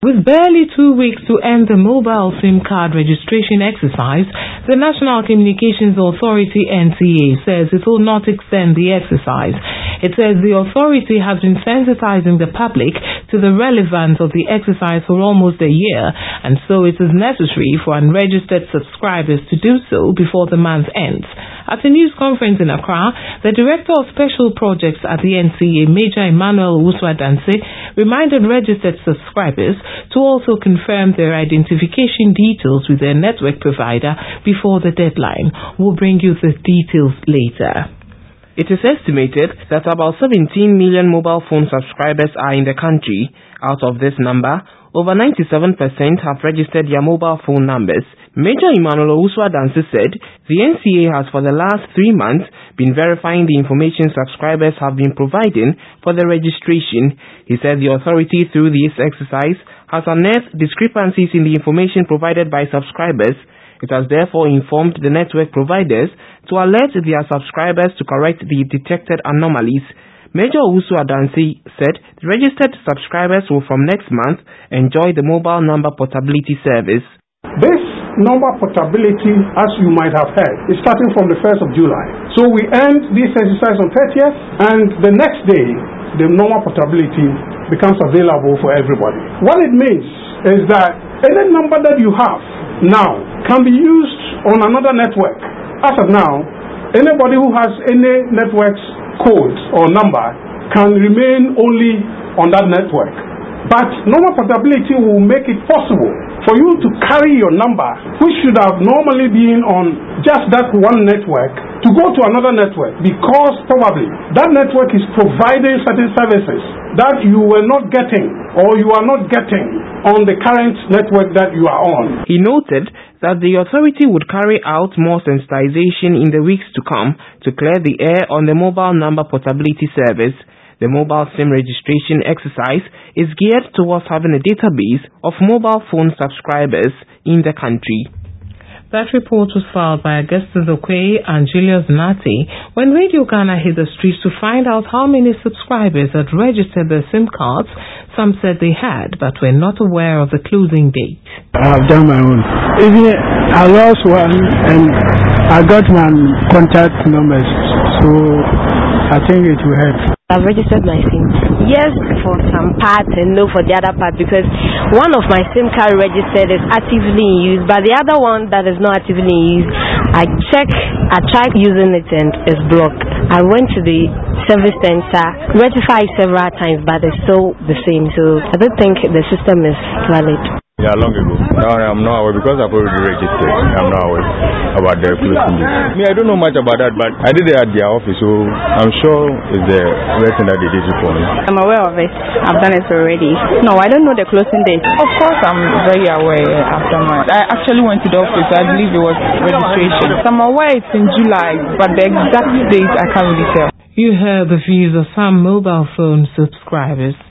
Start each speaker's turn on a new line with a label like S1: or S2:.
S1: With barely 2 weeks to end the mobile SIM card registration exercise, the National Communications Authority (NCA) says it will not extend the exercise. It says the authority has been sensitizing the public to the relevance of the exercise for almost a year, and so it is necessary for unregistered subscribers to do so before the month ends. At a news conference in Accra, the Director of Special Projects at the NCA, Major Emmanuel Owusu-Adanse, reminded registered subscribers to also confirm their identification details with their network provider before the deadline. We'll bring you the details later.
S2: It is estimated that about 17 million mobile phone subscribers are in the country. Out of this number, over 97% have registered their mobile phone numbers. Major Emmanuel Owusu-Adanse said the NCA has for the last 3 months been verifying the information subscribers have been providing for the registration. He said the authority through this exercise has unearthed discrepancies in the information provided by subscribers. It has therefore informed the network providers to alert their subscribers to correct the detected anomalies. Major Owusu-Adanse said the registered subscribers will from next month enjoy the mobile number portability service.
S3: This number portability, as you might have heard, is starting from the 1st of July. So we end this exercise on 30th, and the next day, the number portability becomes available for everybody. What it means is that any number that you have now can be used on another network. As of now, anybody who has any network's code or number can remain only on that network. But number portability will make it possible for you to carry your number, which should have normally been on just that one network, to go to another network, because probably that network is providing certain services that you were not getting or you are not getting on the current network that you are on.
S2: He noted that the authority would carry out more sensitization in the weeks to come to clear the air on the mobile number portability service. The mobile SIM registration exercise is geared towards having a database of mobile phone subscribers in the country.
S1: That report was filed by Augustus Okoye and Julius Nati when Radio Ghana hit the streets to find out how many subscribers had registered their SIM cards. Some said they had, but were not aware of the closing date.
S4: I have done my own. Even I lost one and I got my contact numbers, so I think it will help.
S5: I've registered my SIM. Yes, for some part and no for the other part, because one of my SIM card registered is actively in use, but the other one that is not actively in use, I tried using it and it's blocked. I went to the service center, rectified several times, but it's still the same, so I don't think the system is valid.
S6: Yeah, long ago. I'm not aware because I've already registered. I'm not aware about the closing date. I don't know much about that, but I did it at their office, so I'm sure it's the reason that they did it for me.
S7: I'm aware of it. I've done it already. No, I don't know the closing date. Of course, I'm very aware after my... I actually went to the office. I believe it was registration. So I'm aware it's in July, but the exact date I can't really tell.
S1: You heard the views of some mobile phone subscribers.